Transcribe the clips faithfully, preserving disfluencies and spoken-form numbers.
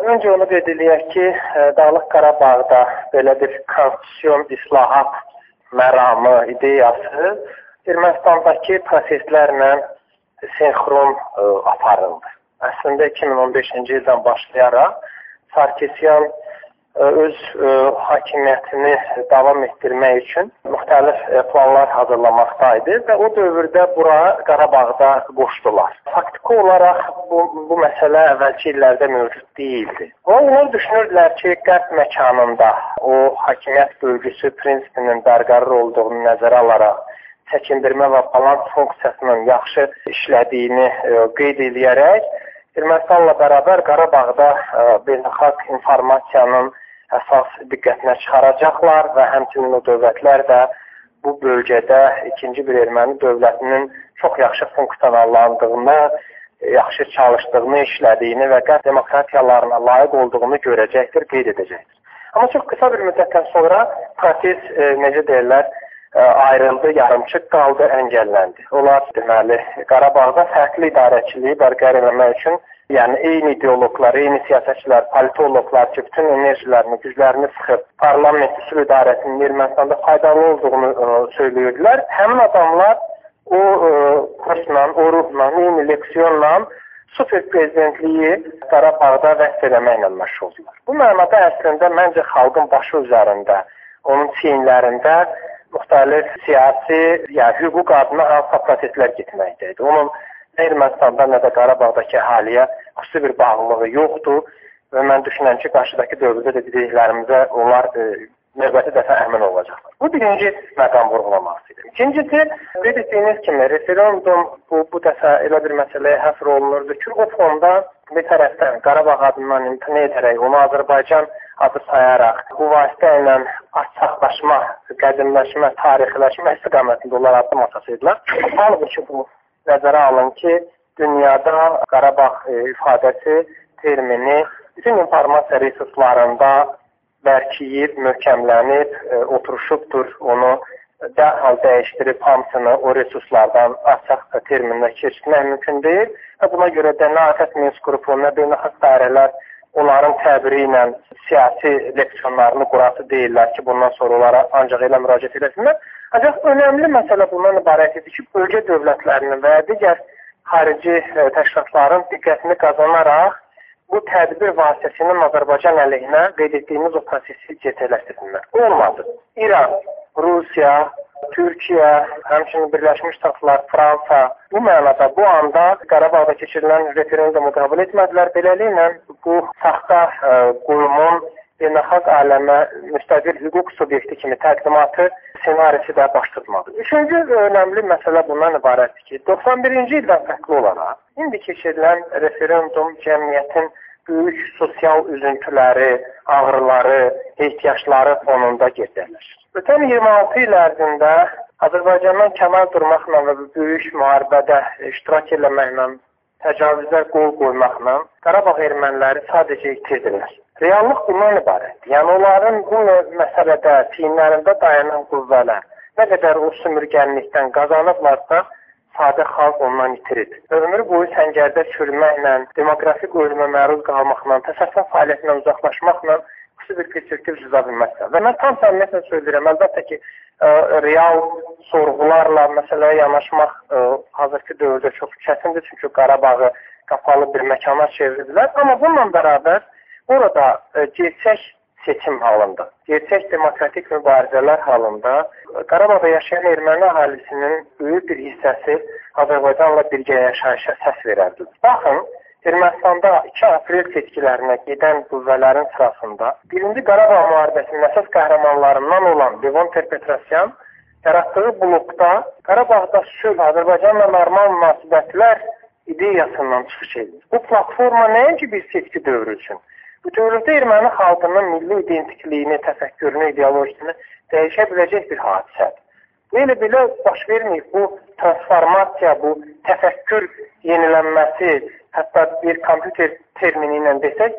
Öncə onu qeyd eləyək ki, Dağlıq Qarabağda belə bir konstitusiyon islahat məramı, ideyası Ermənistandakı proseslərlə sinxron aparıldı. Əslində iki min on beşinci ildən başlayaraq Sarkisyan öz hakimiyyətini davam etdirmək üçün müxtəlif planlar hazırlamaqdaydı və o dövrdə bura Qarabağda qoşdular. Faktiki olaraq bu, bu məsələ əvvəlki illərdə mövcud deyildi. Onlar düşünürdülər ki, qərb məkanında o hakimiyyət bölgüsü prinsipinin bərqərar olduğunu nəzərə alaraq çəkindirmə və balans funksiyasının yaxşı işlədiyini qeyd eləyərək Ermənistanla bərabər Qarabağda beynəlxalq informasiyanın əsas diqqətinə çıxaracaqlar və həmçinin o dövlətlər də bu bölgədə ikinci bir erməni dövlətinin çox yaxşı funksionallandığını, yaxşı çalışdığını, işlədiyini və qərb demokratiyalarına layiq olduğunu görəcəkdir, qeyd edəcəkdir. Amma çox qısa bir müddətdən sonra proses, e, necə deyirlər, e, ayrıldı, yarımçıq qaldı, əngəlləndi. Onlar deməli Qarabağda fərqli idarəçiliyi bərqərar etmək üçün, yəni eyni ideologlar, eyni siyasətçilər, politologlar ki, bütün enerjilərini, güclərini sıxıb parlament üsul idarəsinin Ermənistanda faydalı olduğunu ə, söylüyordular. Həmin adamlar o ə, kursla, o ruhla, eyni leksiyonla super prezidentliyi Qarabağda vəsf eləməklə məşğul oldular. Bu mənada əslində məncə xalqın başı üzərində, onun çiyinlərində müxtəlif siyasi, yəni hüquq adına hansısa proseslər getməkdəydi. Onun Ermənistanda nə də Qarabağdakı əhaliyə xüsusi bir bağlılığı yoxdur və mən düşünürəm ki, qarşıdakı dövrdə də dediklərimizə onlar e, növbəti dəfə əmin olacaqlar. Bu birinci məqam vurğulaması idi. İkincisi, qeyd etdiyiniz kimi referendum bu, bu dəfə elə bir məsələyə həsr olunurdu ki, o fonda bir tərəfdən Qarabağ adından imtina edərək, onu Azərbaycan adı sayaraq, bu vasitə ilə açıqlaşma, qədimləşmə, tarixləşmə istiqamətində onlar addım atasıydılar. Halbuki bu nəzərə alın ki, dünyada Qarabağ e, ifadəsi, termini bütün informasiya resurslarında bərkiyib, möhkəmlənib, e, oturuşubdur, onu dərhal dəyişdirib hamısını o resurslardan açıq terminlə keçirmək mümkün deyil. Və buna görə də nə Afət Minsk qrupu, nə beynəlxalq dairələr onların təbiri ilə siyasi leksiyonlarını qurası deyirlər ki, bundan sonra onlara ancaq elə müraciət edəsinlər. Ancaq önəmli məsələ bundan ibarət edir ki, bölgə dövlətlərinin və digər xarici e, təşkilatların diqqətini qazanaraq bu tədbir vasitəsilə Azərbaycan əleyhinə qeyd etdiyimiz o prosesi gerçəkləşdirsinlər. Olmadı. İran, Rusiya, Türkiyə, həmçinin Birləşmiş Ştatlar, Fransa bu mənada bu anda Qarabağda keçirilən referendumu qəbul etmədilər. Beləliklə bu saxta e, qurumun beynəlxalq aləmə müstəqil hüquq subyekti kimi təqdimatı senarisi də baş tutmadı. Üçüncü önəmli məsələ bundan ibarətdir ki, doxsan birinci ildən fərqli olaraq, indi keçirilən referendum cəmiyyətin böyük sosial üzüntüləri, ağrıları, ehtiyacları fonunda gerçəkləşir. Ötən iyirmi altı il ərzində Azərbaycandan kənar durmaqla və böyük müharibədə iştirak eləməklə, təcavüzə qol qoymaqla Qarabağ erməniləri sadəcə itirdilər. Reallıq bundan ibarətdir. Yəni onların bu məsələdə çiyinlərində dayanan qüvvələr nə qədər o sümürgənlikdən qazanıblarsa, sadə xalq ondan itirir. Ömür boyu səngərdə çürüməklə, demoqrafik ölümə məruz qalmaqla, təsəvvüf fəaliyyətindən uzaqlaşmaqla xüsusi bir perspektiv cüza bilməzsə. Və mən tam səmimiyyətlə söyləyirəm, əlbəttə ki, ə, real sorğularla məsələyə yanaşmaq ə, hazırki dövrdə çox çətindir, çünki Qarabağı qapalı bir məkana çevirdilər. Amma bununla bərabər orada e, gerçək seçim halında, gerçək demokratik mübarizələr halında Qarabağda yaşayan erməni əhalisinin böyük bir hissəsi Azərbaycanla birgə yaşayışa səs verərdi. Baxın, Ermənistanda iki aprel seçkilərinə gedən qüvvələrin sırasında birinci Qarabağ müharibəsinin əsas qəhrəmanlarından olan Levon Ter-Petrosyan yaratdığı blokda Qarabağda sülh, Azərbaycanla normal münasibətlər ideyasından çıxış edir. Bu platforma nəinki bir seçki dövrü üçün, bütövlükdə erməni xalqının milli identikliyini, təfəkkürünü, ideolojisini dəyişə biləcək bir hadisədir. Belə belə baş verməyib bu transformasiya, bu təfəkkür yenilənməsi, hətta bir kompüter termini ilə desək,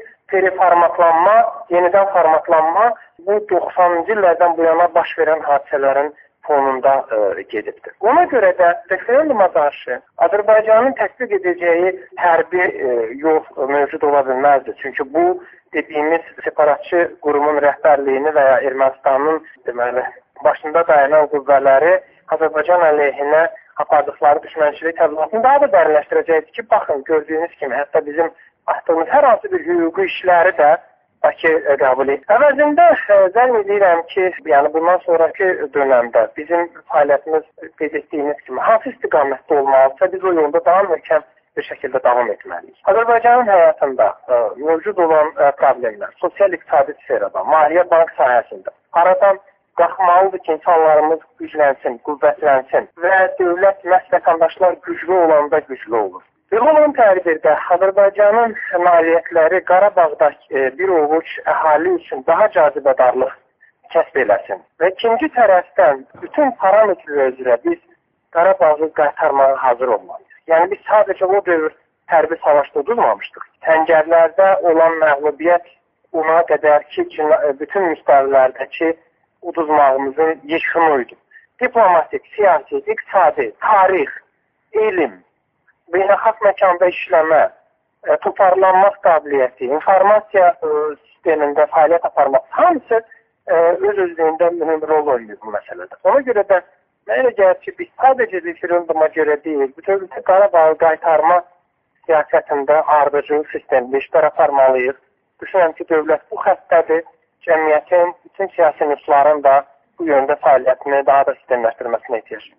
periformatlanma, yenidən formatlanma bu doxsanıncı illərdən bu yana baş verən hadisələrin fonunda ə, gedibdir. Ona görə də referenduma qarşı Azərbaycanın tətbiq edəcəyi hərbi ə, yol mövcud ola bilməzdir. Çünki bu dediyimiz separatçı qurumun rəhbərliyini və ya Ermənistanın deməli başında dayanan qüvvələri Azərbaycan əleyhinə apardıqları düşmənçilik təbliğatını daha da dərinləşdirəcəkdir ki, baxın, gördüyünüz kimi, hətta bizim atdığımız hər hansı bir hüquqi işləri də Bakı qəbul edir. Əvəzində zənn edirəm ki, yəni bundan sonraki dönəmdə bizim fəaliyyətimiz qeyd etdiyiniz kimi hansı istiqamətdə olmalıdırsa, biz o yolda daha möhkəm bir şəkildə davam etməliyik. Azərbaycanın həyatında ə, mövcud olan ə, problemlər, sosial-iqtisadi sferada, maliyyə bank sahəsində aradan qalxmalıdır ki, insanlarımız güclənsin, qüvvətlənsin və dövlət məhz vətəndaşlar güclü olanda güclü olur. Belə olan təqdirdə Azərbaycanın nailiyyətləri Qarabağda e, bir ovuc əhali üçün daha cazibədarlıq kəsb eləsin. Və ikinci tərəfdən bütün parametrlər üzrə biz Qarabağı qaytarmağa hazır olmalıyıq. Yəni biz sadəcə o dövr hərbi savaşda udulmamışdıq. Təngərlərdə olan məğlubiyyət ona qədər ki, bütün müstəvilərdəki uduzmağımızın yekunuydu. Diplomatik, siyasi, iqtisadi, tarix, elm, beynəlxalq məkanda işləmə, e, toparlanmaq qabiliyyəti, informasiya e, sistemində fəaliyyət aparmaq hamısı e, öz-özlüyündə mühüm rol oynayır bu məsələdə. Ona görə də mənə elə gəlir ki, biz sadəcə referenduma görə deyil, bütövlükdə Qarabağı qaytarma siyasətində ardıcıl sistemli işlər aparmalıyıq. Düşünürəm ki, dövlət bu xəttədir, cəmiyyətin, bütün siyasi nüfuzların da bu yöndə fəaliyyətini daha da sistemləşdirməsinə ehtiyac.